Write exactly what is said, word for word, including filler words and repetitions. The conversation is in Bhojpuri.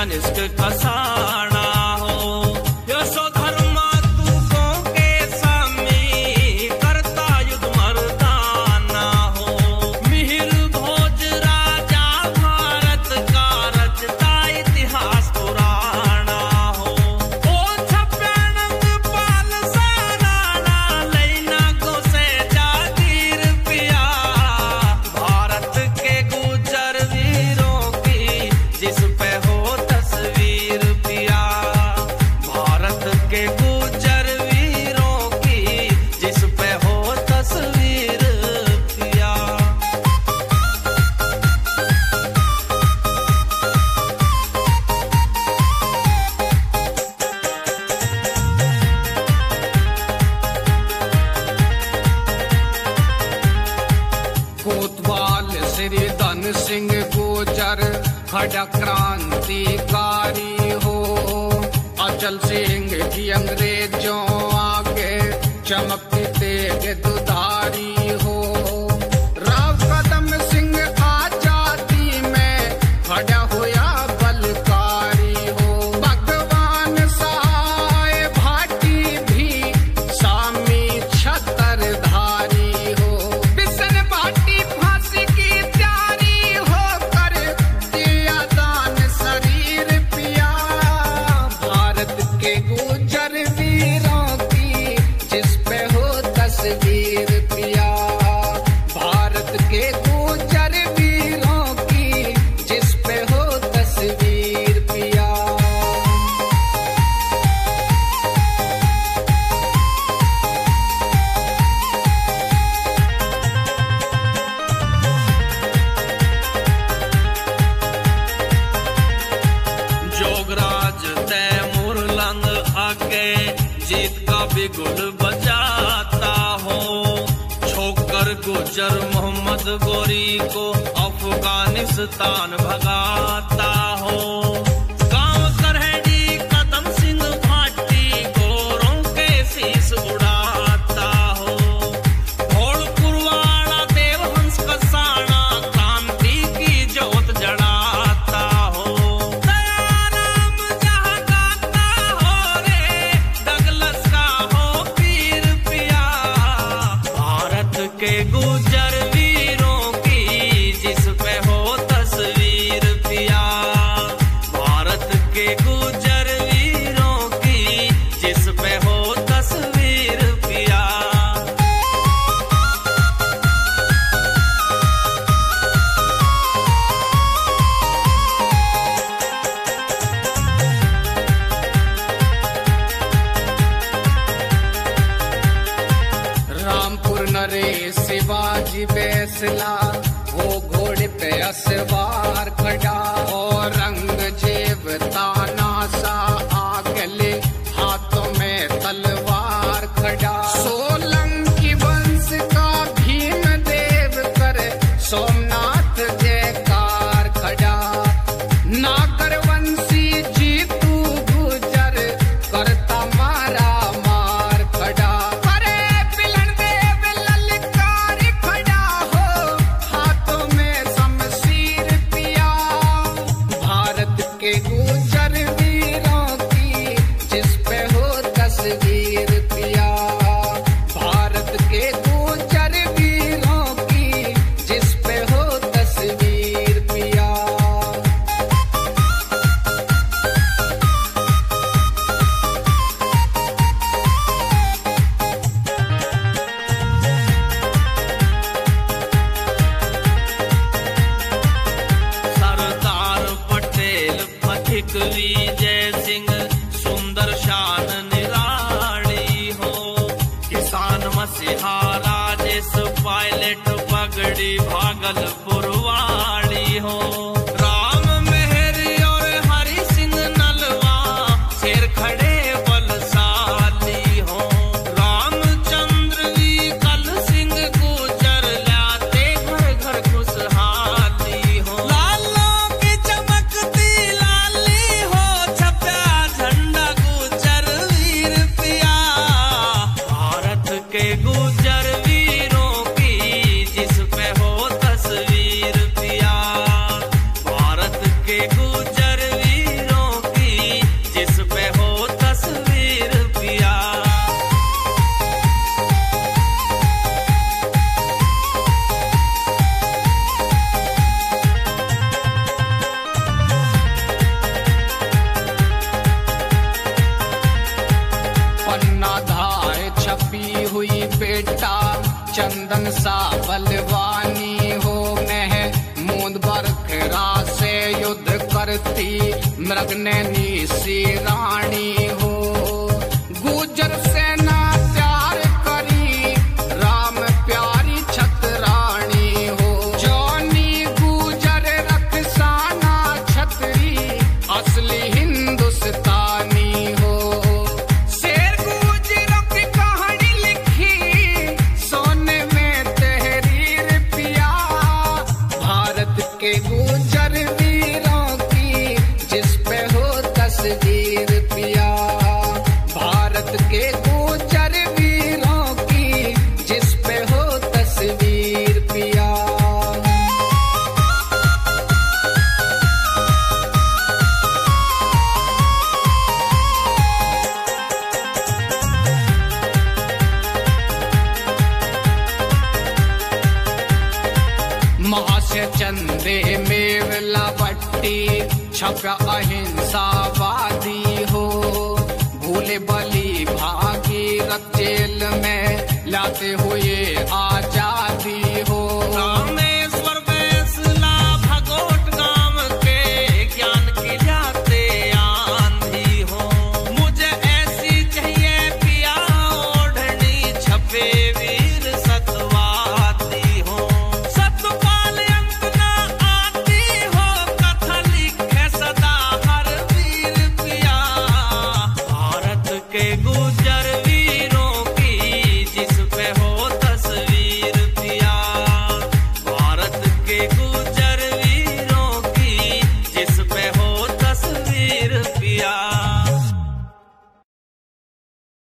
कनिष्क कसाना हो। यशोधर्मा तू को के स्वामी करता युद्ध मर्दाना हो। मिहिर भोज राजा भारत का रचता इतिहास पुराना हो। ओ छप्पनंग पाल साराना लैना को से जागीर पिया। भारत के गुजर वीरों की जिस पे हो तस्वीर पिया। भारत के गुजर वीरों की जिस पे हो तस्वीर पिया। कोतवाल श्री धन सिंह गुजर खड़ा क्रांतिकारी हो। अचल सिंह की अंग्रेजों आगे चमकती तेज दुधारी हो। राव कदम सिंह आजादी में खड़ा होया बलकारी हो। भगवान सहाय भाटी भी स्वामी छत्रधारी हो। बिसन भाटी फांसी की तैयारी होकर दिया दान शरीर पिया। भारत के गुजर वीरों की जिस पे हो तस्वीर पिया। भारत के गुजर वीरों की जिस पे हो तस्वीर पिया। जोगराज तैमूर लंग आके जीत का बिगुल बजाता हो। छोकर गुजर मोहम्मद गोरी को अफगानिस्तान भगाता हो। गांव करहड़ी कदम सिंह भाटी गोरों के शीश उड़ाता हो। धौलपुर वाला देवहंस कसाना क्रांति की ज्योत जड़ाता हो। दयाराम जहाँ गाता हो रे डगलस का हो पीर पिया। भारत के गुजर वीरों की जिस पे हो तस्वीर पिया। भारत के गुजर वीरों की जिस पे हो तस्वीर पिया। रामपुर नरेश शिवाजी बैसला वो घोड़े पे असवार खड़ा। और रंगजेब तानाशाह आगले हाथों में तलवार खड़ा। सोलंकी वंश का भीमदेव करे सोमनाथ जयकार खड़ा। नागर वंशी जीतू गुजर करता मारा मार खड़ा। अरे पिलन देव ललकार खड़ा हो हाथों में शमशीर पिया। भारत के गुजर वीरों की जिस पे हो तस्वीर पिया। भारत के गुजर वीरों की जिस पे हो तस्वीर पिया। सरदार पटेल पथिक विजय सिंह सुंदर शान निराली हो। किसान मसीहा राजेश पायलट पगड़ी भागलपुर वाली हो। राम मेहरी और हरि सिंह नलवा शेर खड़े बलशाली हो। रामचंद्र वी कल सिंह गुजर लाते घर घर खुशहाली हो। लालों की चमकती लाली हो छपा झंडा गुजर वीर पिया। भारत के गुजर वीरों की जिस पे हो पन्ना धार छपी हुई बेटा चंदन सा बलवानी हो। महमूद बरखरा से युद्ध करती मृगनैनी सी रानी हो। गुजर सेना प्यार करी राम प्यारी छतरानी हो। जॉनी गुजर रखसाना छतरी असली हिंदुस्तानी हो। शेर गुजरों की कहानी लिखी सोने में तहरीर पिया। भारत के गुजर वीरों की जिस पे हो तस्वीर पिया। भारत के गुजर वीरों की जिस पे हो तस्वीर पिया। महाशय चंदे मेवला बट्टी छपा अहिंसावादी हो। भूले बली भागीरथ जेल में लाते हुए आजादी हो। रामेश्वर बैसला भगोट गांव के ज्ञान की जाते आंधी हो। मुझे ऐसी चाहिए पिया ओढ़नी छपे वीर सतवाती हो। सतपाल अंक ना आती हो कथा लिखे सदा हर वीर पिया। भारत के गुजर